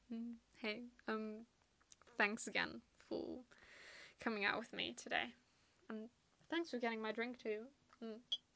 Hey, thanks again for coming out with me today. And thanks for getting my drink too. Mm.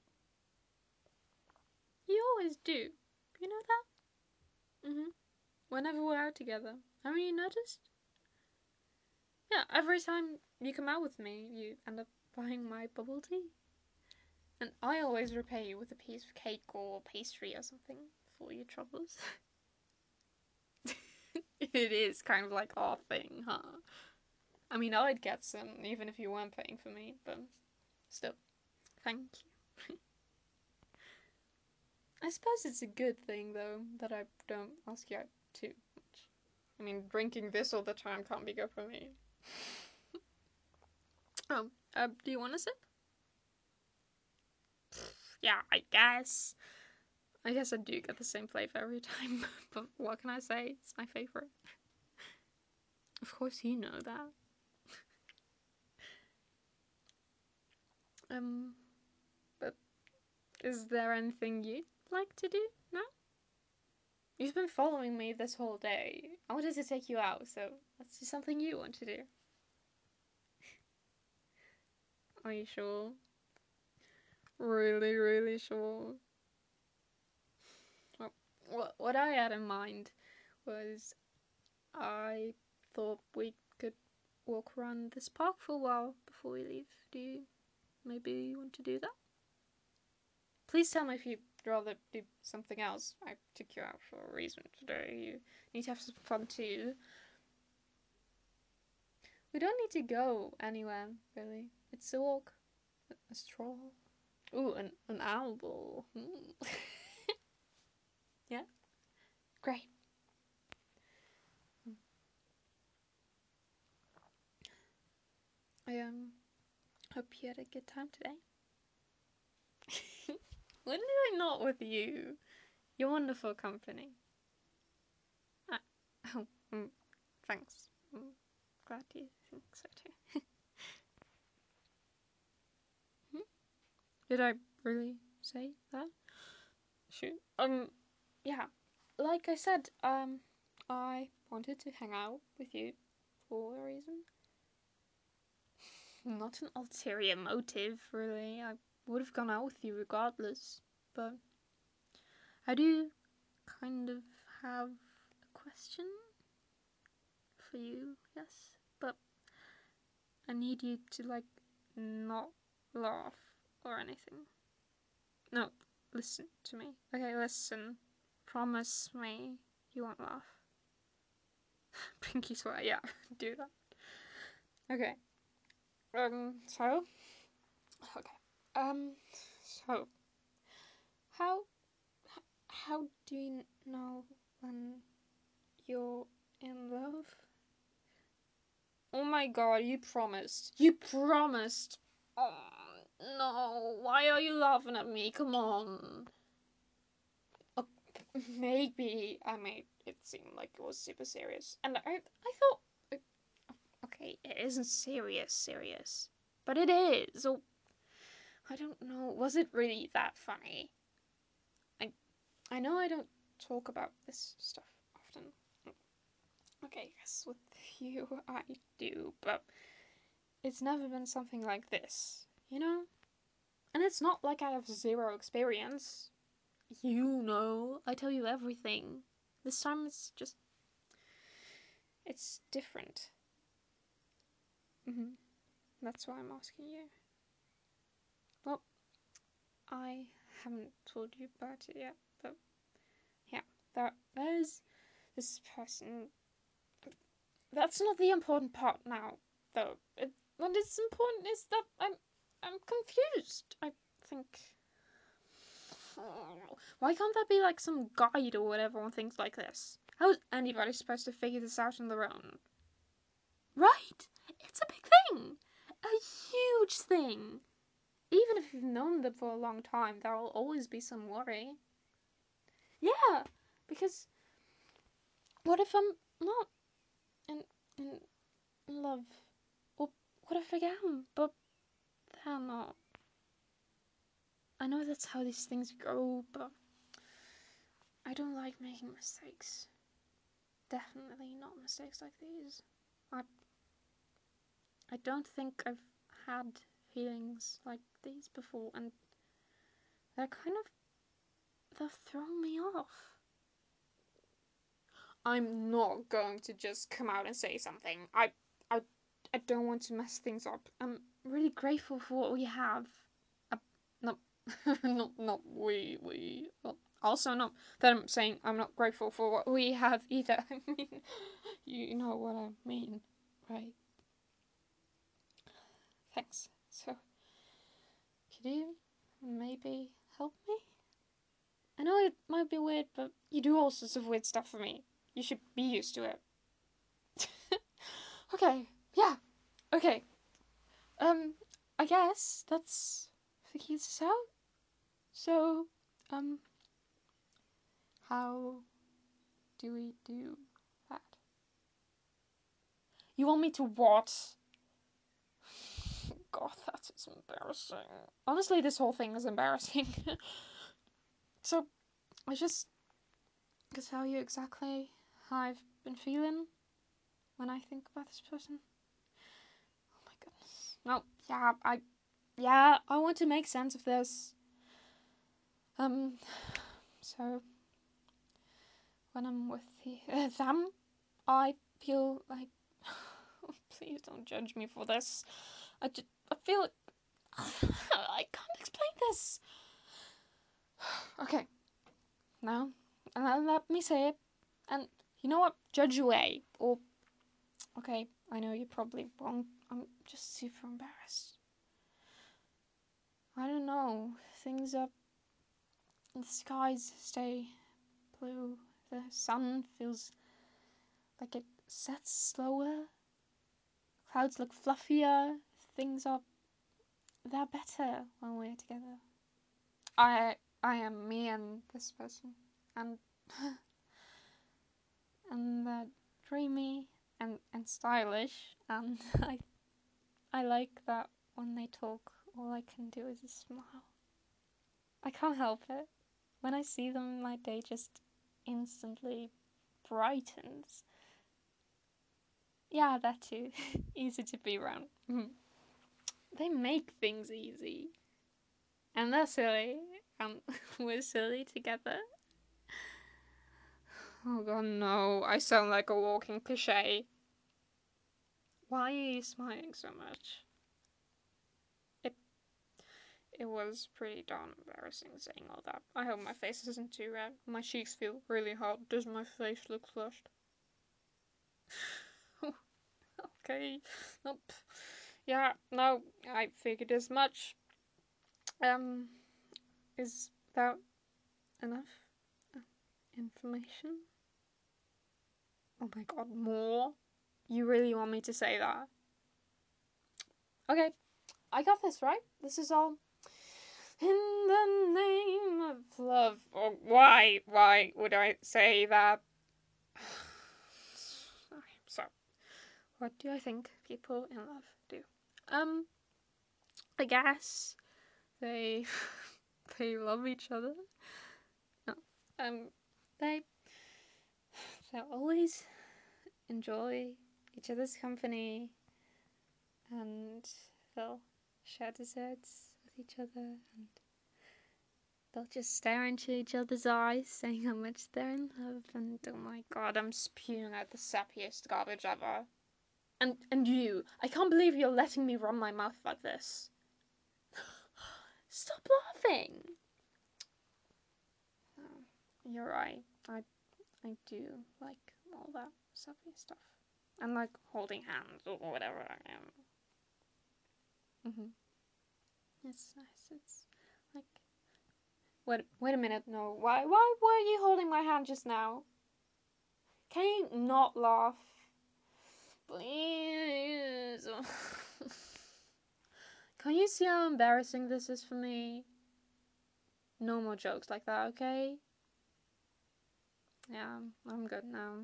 You always do. You know that? Whenever we're out together. Haven't you noticed? Yeah, every time you come out with me, you end up buying my bubble tea. And I always repay you with a piece of cake or pastry or something for your troubles. It is kind of like our thing, huh? I mean, I'd get some even if you weren't paying for me, but still, thank you. I suppose it's a good thing, though, that I don't ask you out too much. I mean, drinking this all the time can't be good for me. Oh, do you want a sip? Yeah, I guess. I guess I do get the same flavor every time, but what can I say? It's my favorite. Of course, you know that. But is there anything you'd like to do now? You've been following me this whole day. I wanted to take you out, so let's do something you want to do. Are you sure? Really, really sure. Well, what I had in mind was I thought we could walk around this park for a while before we leave. Do you maybe want to do that? Please tell me if you'd rather do something else. I took you out for a reason today. You need to have some fun too. We don't need to go anywhere, really. It's a walk. A stroll. Ooh, an owl. Yeah? Great. I hope you had a good time today. When did I not with you? You're wonderful company. Uh, oh, thanks. Glad you think so too. Did I really say that? Shoot. Yeah. Like I said, I wanted to hang out with you for a reason. Not an ulterior motive, really. I would have gone out with you regardless, but I do kind of have a question for you, yes? But I need you to, like, not laugh or anything. No, listen to me. Okay, listen. Promise me you won't laugh. Pinky swear, yeah, do that. Okay. So? Okay. So, how, how do you know when you're in love? Oh my god, you promised. You promised. Oh, no. Why are you laughing at me? Come on. Oh, maybe I made it seem like it was super serious. And I thought. Okay, it isn't serious. But it is. Oh, I don't know. Was it really that funny? I, I know I don't talk about this stuff often. Okay, yes, with you I do, but it's never been something like this, you know? And it's not like I have zero experience. You know, I tell you everything. This time it's just. It's different. That's why I'm asking you. Well, I haven't told you about it yet, but yeah, there's this person. That's not the important part now, though. What is important is that I'm confused. I think. Why can't there be like some guide or whatever on things like this? How is anybody supposed to figure this out on their own? Right? It's a big thing. A huge thing. Even if you've known them for a long time, there will always be some worry. Yeah, because what if I'm not in, in, in love? Or what if I am, but they're not? I know that's how these things go, but I don't like making mistakes. definitely not mistakes like these. I don't think I've had feelings like these before, and they're throwing me off. I'm not going to just come out and say something. I, I don't want to mess things up. I'm really grateful for what we have. Not, not we. Well, also, not that I'm saying I'm not grateful for what we have either. I mean, you know what I mean, right? Thanks. So, could you maybe help me? I know it might be weird, but you do all sorts of weird stuff for me. You should be used to it. Okay, yeah, okay. I guess that's figures this out. So, um, how do we do that? You want me to what? God, that is embarrassing. Honestly, this whole thing is embarrassing. So, I just could tell you exactly how I've been feeling when I think about this person. Oh my goodness. No, I want to make sense of this. So when I'm with them, I feel like, please don't judge me for this. I feel like, I can't explain this. Okay, now, let me say it. And you know what? Judge away. Or, okay, I know you're probably wrong. I'm just super embarrassed. I don't know. Things up. The skies stay blue. The sun feels like it sets slower. Clouds look fluffier. Things are they're better when we're together. I am me and this person, and and they're dreamy and stylish, and I like that when they talk, all I can do is smile. I can't help it. When I see them, my day just instantly brightens. Yeah, that too. Easy to be around. They make things easy. And they're silly. And we're silly together. Oh god, no. I sound like a walking cliche. Why are you smiling so much? It was pretty darn embarrassing saying all that. I hope my face isn't too red. My cheeks feel really hot. Does my face look flushed? Okay. Nope. Yeah, no, I figured as much. Um, is that enough information? Oh my god, more? You really want me to say that? Okay, I got this, right? This is all in the name of love. Oh, why? Why would I say that? So, what do I think people in love do? Um, I guess they they love each other. No, um, they they'll always enjoy each other's company, and they'll share desserts with each other, and they'll just stare into each other's eyes, saying how much they're in love. And oh my god, I'm spewing out the sappiest garbage ever. And you, I can't believe you're letting me run my mouth like this. Stop laughing. Oh, you're right. I do like all that sappy stuff. And like holding hands or whatever I am. It's nice. It's like wait a minute, no. Why were you holding my hand just now? Can you not laugh? Please. Can you see how embarrassing this is for me? No more jokes like that, okay? Yeah, I'm good now.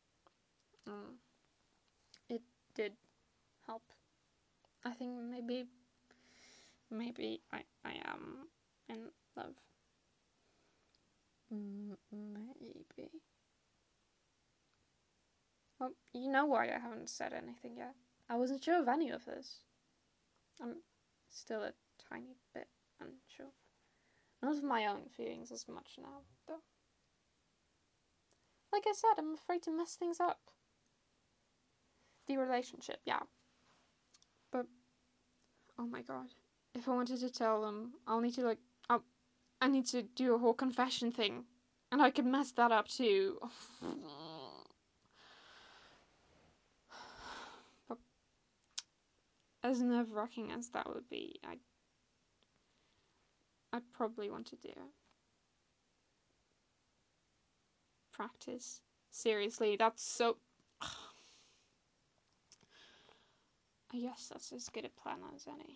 It did help. I think maybe I am in love. Maybe. Well, you know why I haven't said anything yet. I wasn't sure of any of this. I'm still a tiny bit unsure. Not of my own feelings as much now, though. Like I said, I'm afraid to mess things up. The relationship, yeah. But, oh my god. If I wanted to tell them, I'll need to, I need to do a whole confession thing. And I could mess that up too. But as nerve-wracking as that would be, I'd probably want to do it. Practice. Seriously, that's so... I guess that's as good a plan as any.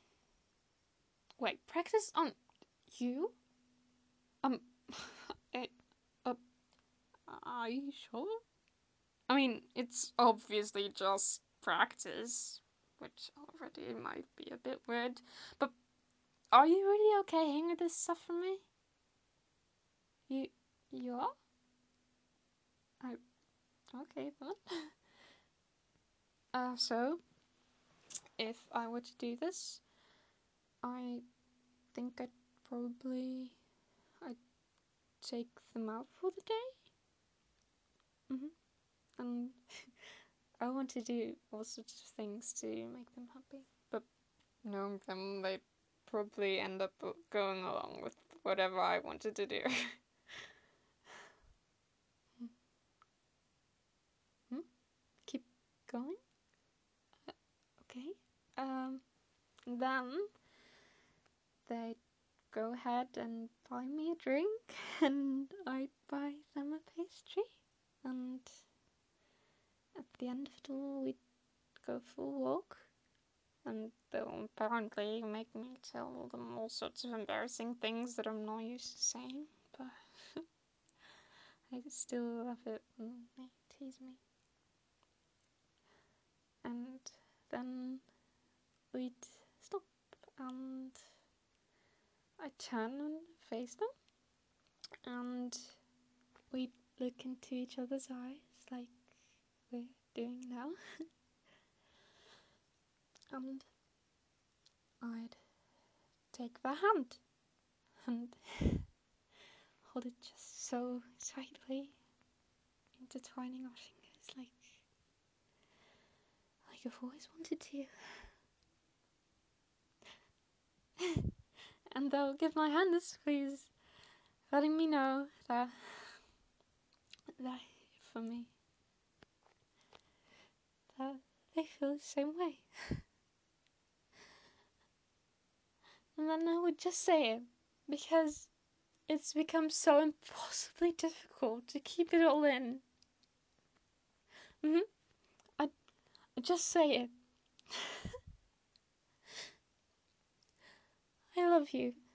Wait, practice on you? Um, it, uh, are you sure? I mean, it's obviously just practice, which already might be a bit weird, but are you really okay hearing this stuff from me? You are? I, okay then. So, if I were to do this, I think I'd take them out for the day. And I want to do all sorts of things to make them happy. But knowing them, they'd probably end up going along with whatever I wanted to do. Keep going? Okay. Then they'd go ahead and buy me a drink, and I'd buy them a pastry. And at the end of it all, we'd go for a walk. And they'll apparently make me tell them all sorts of embarrassing things that I'm not used to saying, but I still love it when they tease me. And then we'd stop and I'd turn and face them, and we'd look into each other's eyes like we're doing now. And I'd take their hand and hold it just so tightly, intertwining our fingers like I've always wanted to. And they'll give my hand a squeeze, letting me know that for me, that they feel the same way. And then I would just say it, because it's become so impossibly difficult to keep it all in. I'd just say it. I love you.